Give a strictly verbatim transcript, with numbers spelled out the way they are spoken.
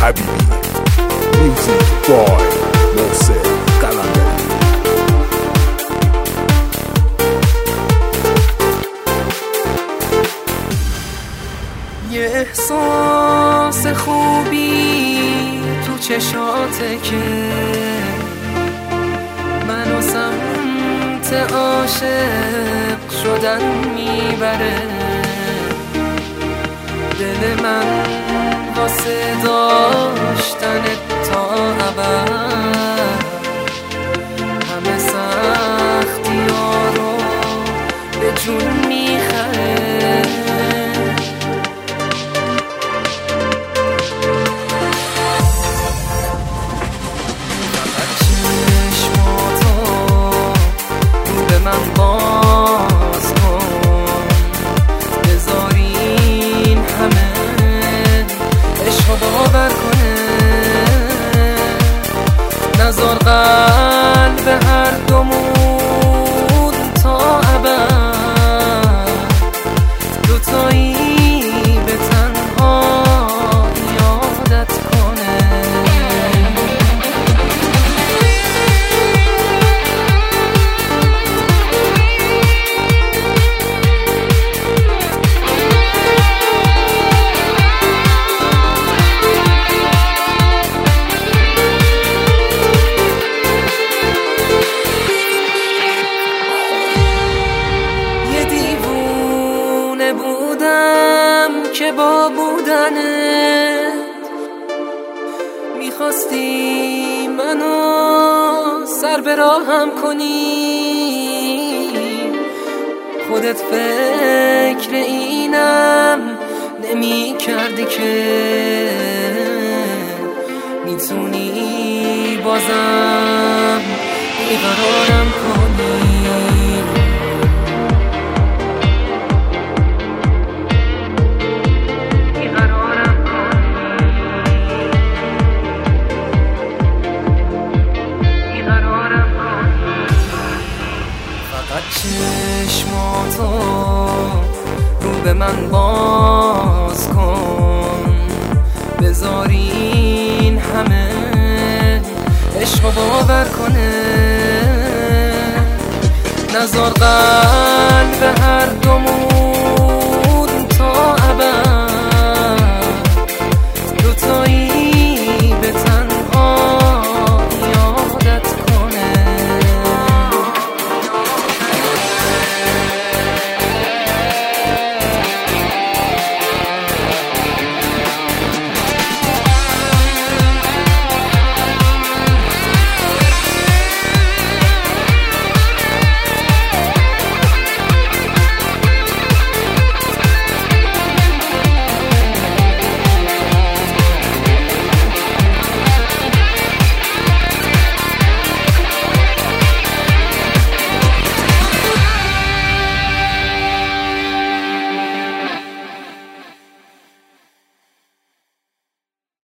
حبیبی. میوزیک بای محسن قلندری. یه احساس خوبی تو چشاته که منو سمت عاشق شدن میبره. دل من واسه داشتن تا ابد همه سختی ها رو به جون میخره. فقط چشماتو رو به من باز کن، بذارین همه عشقو باور کنه. نذار قلب هر دومون تا ابد دوتایی به تنها یادت کنه. بودم که با بودنت میخواستی منو سر به راهم کنی. خودت فکر اینم نمی کردی که میتونی بازم بیقرارم کنی. چشماتو رو به من باز کن، بذارین همه عشقو باور کنه. نذار قلب هر دومون